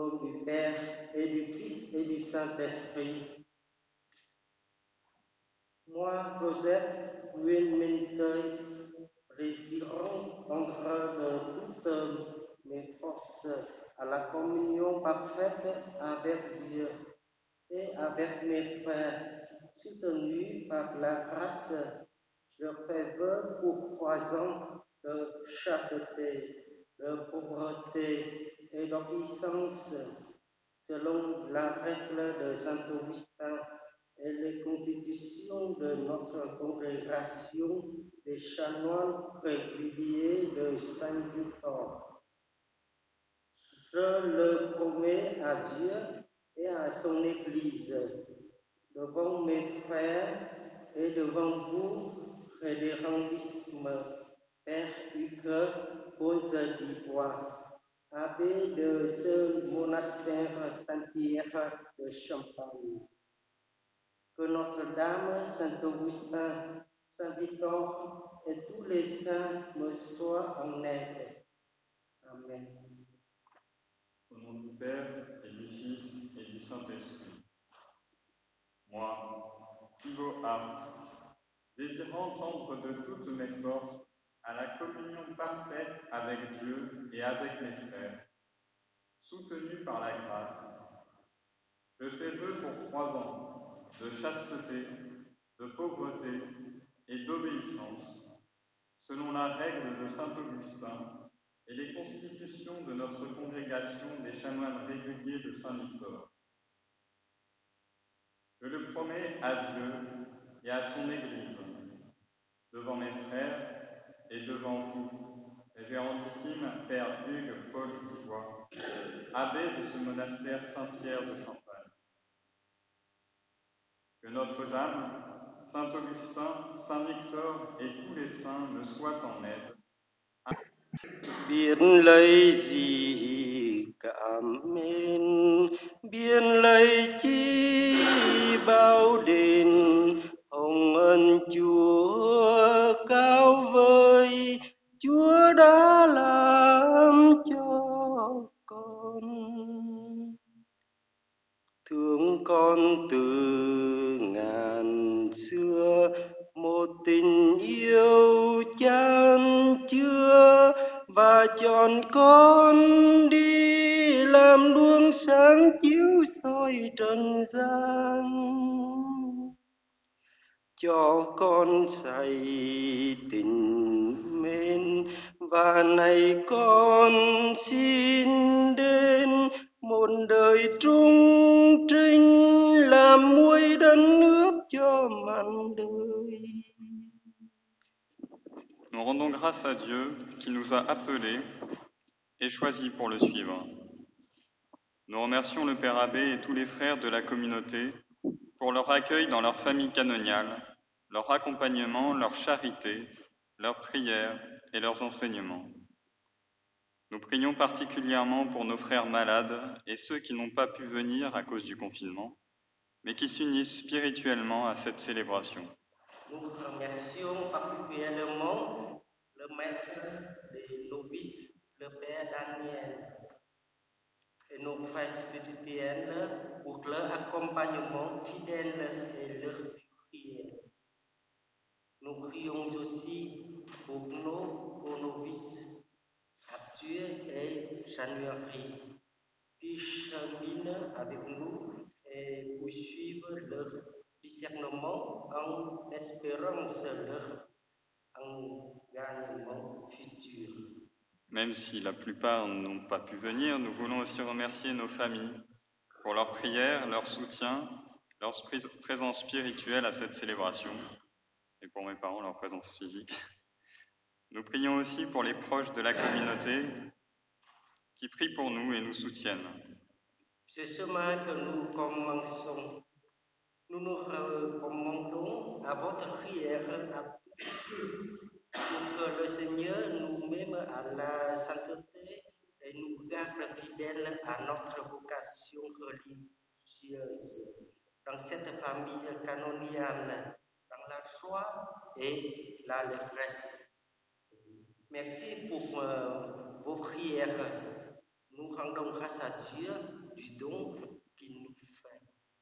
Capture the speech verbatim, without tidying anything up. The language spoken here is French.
nom du Père et du Fils et du Saint-Esprit. Moi, Joseph Wilmington, résidant entre de toutes mes forces à la communion parfaite avec Dieu et avec mes frères, soutenus par la grâce, je fais vœu pour trois ans de chasteté, de pauvreté et d'obéissance, selon la règle de Saint Augustin et les constitutions de notre congrégation des chanoines réguliers de Saint-Victor. Je le promets à Dieu et à son Église, devant mes frères et devant vous, révérendissime Père Hugues Pose d'Ivoire, abbé de ce monastère Saint-Pierre de Champagne. Que Notre-Dame, Saint-Augustin, Saint-Victor et tous les saints me soient en aide. Amen. Au nom du Père et du Fils et du Saint-Esprit. Moi, Thibaut Hart, désirant tendre de toutes mes forces à la communion parfaite avec Dieu et avec mes frères, soutenu par la grâce, je fais vœu pour trois ans de chasteté, de pauvreté et d'obéissance, selon la règle de Saint Augustin et les constitutions de notre congrégation des chanoines réguliers de Saint-Victor. Je le promets à Dieu et à son Église, devant mes frères et devant vous, révérendissime Père Hugues Paul d'Ivoire, abbé de ce monastère Saint-Pierre de Champagne. Que Notre-Dame, Saint-Augustin, Saint-Victor et tous les saints me soient en aide. Biến lấy gì cảm mến, biến lấy chi bao đền, hồng ân Chúa cao vời, Chúa đã làm cho con. Thương con từ ngàn xưa, một tình yêu chan chứa, và chọn con đi làm luồng sáng chiếu soi trần gian. Cho con dạy tình mến, và này con xin đến một đời trung trinh, làm muối đất nước cho mặn đời. Nous rendons grâce à Dieu qui nous a appelés et choisis pour le suivre. Nous remercions le Père Abbé et tous les frères de la communauté pour leur accueil dans leur famille canoniale, leur accompagnement, leur charité, leurs prières et leurs enseignements. Nous prions particulièrement pour nos frères malades et ceux qui n'ont pas pu venir à cause du confinement, mais qui s'unissent spirituellement à cette célébration. Nous remercions particulièrement le maître des novices, le Père Daniel, et nos frères spirituels pour leur accompagnement fidèle et leur prière. Nous prions aussi pour nos co-novices Arthur et January qui cheminent avec nous et poursuivent leur discernement en espérance leur engagement futur. Même si la plupart n'ont pas pu venir, nous voulons aussi remercier nos familles pour leur prière, leur soutien, leur présence spirituelle à cette célébration, et pour mes parents, leur présence physique. Nous prions aussi pour les proches de la communauté qui prient pour nous et nous soutiennent. Ce chemin que nous commençons, nous nous recommandons à votre prière à tous pour que le Seigneur nous mette à la sainteté et nous garde fidèles à notre vocation religieuse dans cette famille canoniale, dans la joie et l'allégresse. Merci pour euh, vos prières. Nous rendons grâce à Dieu du don